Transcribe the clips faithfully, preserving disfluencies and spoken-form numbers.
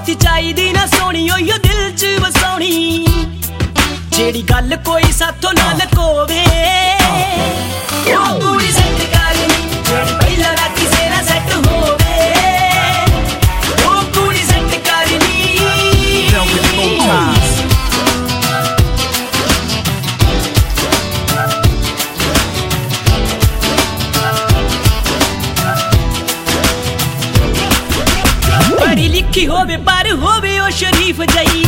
बहुती चाहिदी ना सोनी ओयो दिल च वसाउणी जेड़ी गल कोई साथों ना लकोवे ओ कुड़ी सेट करनी जेड़ी पहला राती सेरा सेट होवे ओ कुड़ी सेट करनी पढ़ी लिखी होवे पर होवे ओ शरीफ जई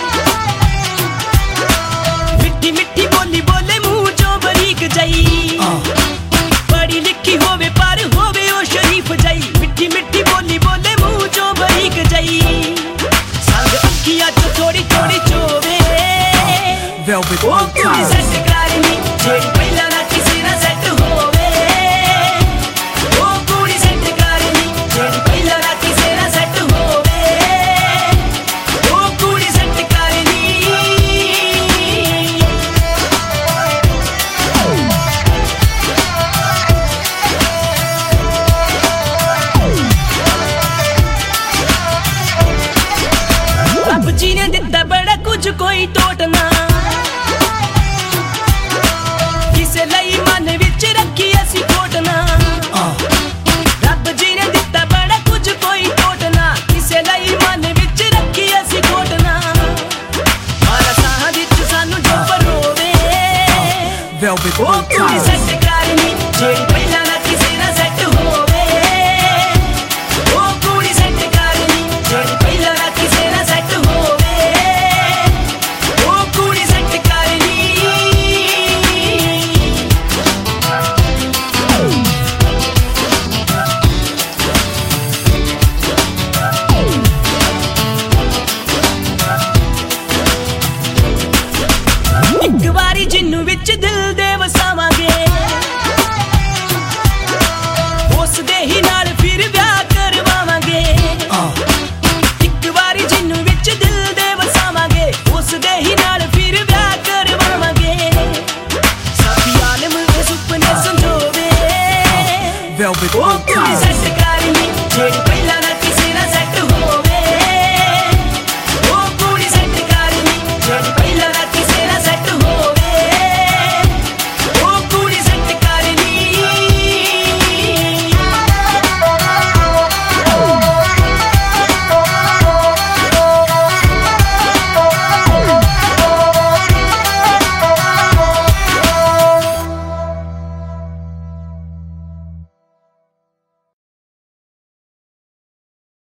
मिट्टी मिट्टी बोली बोले मुंह चो बरीक जई पढ़ी लिखी होवे पर होवे ओ शरीफ जई मिट्टी मिट्टी बोली बोले मुंह चो बरीक जई संग अखियां चो थोड़ी थोड़ी चोवे Velvet ओ कुड़ी सेट करनी जेड़ी पहला राती सेरा सेट होवे ओ कुड़ी सेट करनी जेड़ी पहला राती सेरा सेट होवे ओ कुड़ी सेट करनी रब जी ने दिता बड़ा कुछ कोई टोटना किसे लई मन विच रखी असी खोटना रब जी ने दिता बड़ा कुछ कोई टोटना किसे लई मन विच रखी असी खोटना मारा साह विच सानू जो परोवे Velvet ओ कुड़ी सेट करनी जेड़ी पहला राती सेरा सेट होवे ओ कुड़ी सेट करनी जेड़ी पहला राती सेरा सेट होवे ओ कुड़ी सेट करनी एक बारी जिन्नू विच दिल दे वसावांगे उस दे ही नाल फिर ब्याह करवावांगे एक बारी जिन्नू विच दिल दे वसावांगे उस दे ही नाल फिर ब्याह करवावांगे साथी आलम दे सुपने संजोवे Velvet ओ कुड़ी